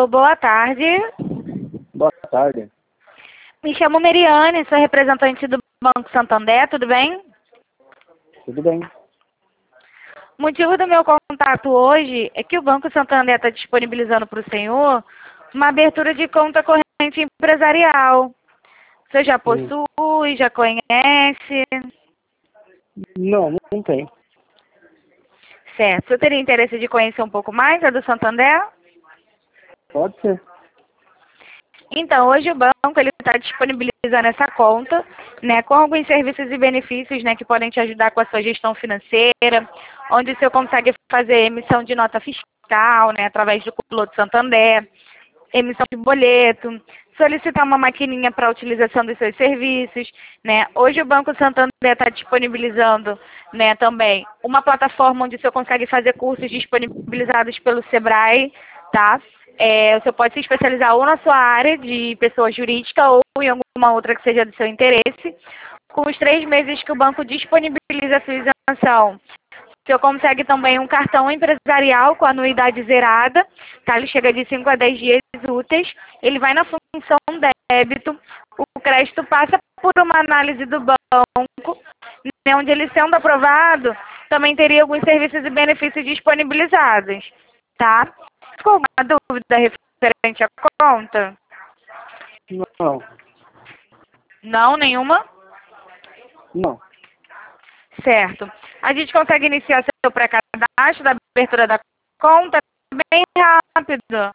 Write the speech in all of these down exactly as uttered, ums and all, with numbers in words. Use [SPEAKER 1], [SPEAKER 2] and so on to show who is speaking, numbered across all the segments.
[SPEAKER 1] Alô, boa tarde.
[SPEAKER 2] Boa tarde.
[SPEAKER 1] Me chamo Meriane, sou representante do Banco Santander, tudo bem?
[SPEAKER 2] Tudo bem.
[SPEAKER 1] O motivo do meu contato hoje é que o Banco Santander está disponibilizando para o senhor uma abertura de conta corrente empresarial. Você já
[SPEAKER 2] Hum.
[SPEAKER 1] possui, já conhece?
[SPEAKER 2] Não, não tem.
[SPEAKER 1] Certo. Você teria interesse de conhecer um pouco mais a do Santander?
[SPEAKER 2] Pode ser.
[SPEAKER 1] Então, hoje o banco ele está disponibilizando essa conta, né, com alguns serviços e benefícios, né, que podem te ajudar com a sua gestão financeira, onde você consegue fazer emissão de nota fiscal, né, através do Piloto Santander, emissão de boleto, solicitar uma maquininha para a utilização dos seus serviços, né. Hoje o Banco Santander está disponibilizando, né, também uma plataforma onde você consegue fazer cursos disponibilizados pelo Sebrae, tá? É, você pode se especializar ou na sua área de pessoa jurídica ou em alguma outra que seja do seu interesse. Com os três meses que o banco disponibiliza a sua isenção, você consegue também um cartão empresarial com anuidade zerada, tá? Ele chega de cinco a dez dias úteis, ele vai na função débito, o crédito passa por uma análise do banco, né, onde ele sendo aprovado, também teria alguns serviços e benefícios disponibilizados, tá? Ficou alguma dúvida referente à conta?
[SPEAKER 2] Não.
[SPEAKER 1] Não, nenhuma?
[SPEAKER 2] Não.
[SPEAKER 1] Certo. A gente consegue iniciar seu pré-cadastro da abertura da conta bem rápido.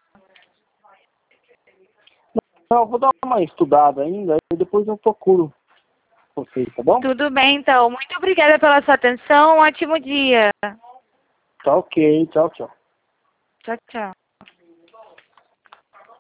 [SPEAKER 2] Não, eu vou dar uma estudada ainda e depois eu procuro vocês, tá bom?
[SPEAKER 1] Tudo bem, então. Muito obrigada pela sua atenção. Um ótimo dia.
[SPEAKER 2] Tá ok. Tchau, tchau.
[SPEAKER 1] Tchau, tchau.